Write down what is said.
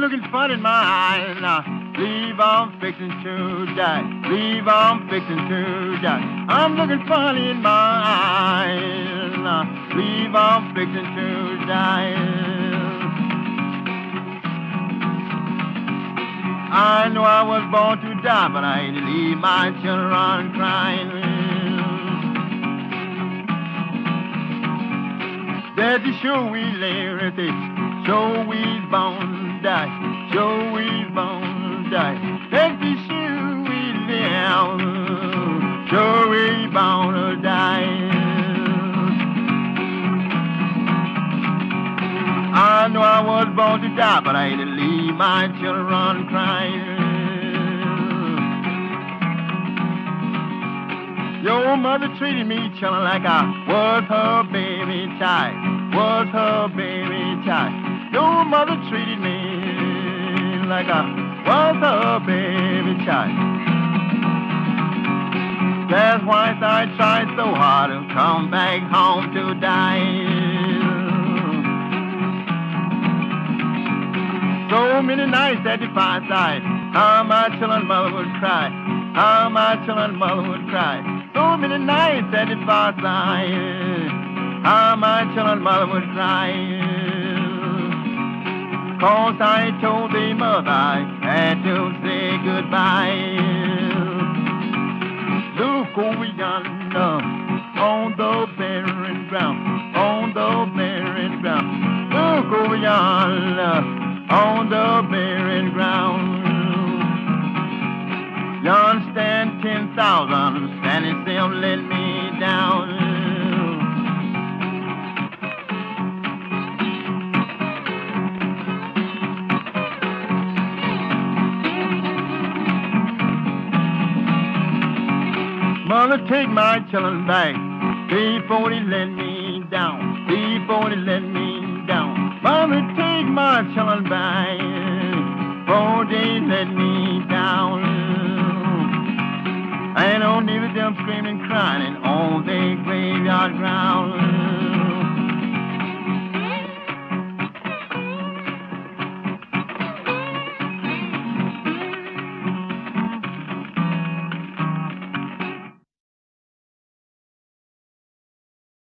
looking fun in my eyes now. Believe I'm fixing to die. Believe I'm fixing to die. I'm looking funny in my eyes now. Believe I'm fixing to die. I know I was born to die, but I ain't to leave my children crying. That's the show we live with it. Show we born to die. Show we born to die. That's the show we live. Show we born to die. I know I was born to die, but I ain't to leave my children crying. Your mother treated me, children, like I was her baby child. Was her baby child. Your mother treated me like I was her baby child. That's why I tried so hard to come back home to die. So many nights at the fireside, how my children's mother would cry, how my children's mother would cry. So many nights at the fireside, how my children's mother would cry. 'Cause I told the mother I had to say goodbye. Look over yonder, on the barren ground, on the barren ground. Look over yonder, on the barren ground. Yon stand 10,000, standing still, let me down. Mother, take my children back before they let me down, before they let me down. Mother, take my children back before they let me down. I don't need them screaming, crying on the graveyard ground.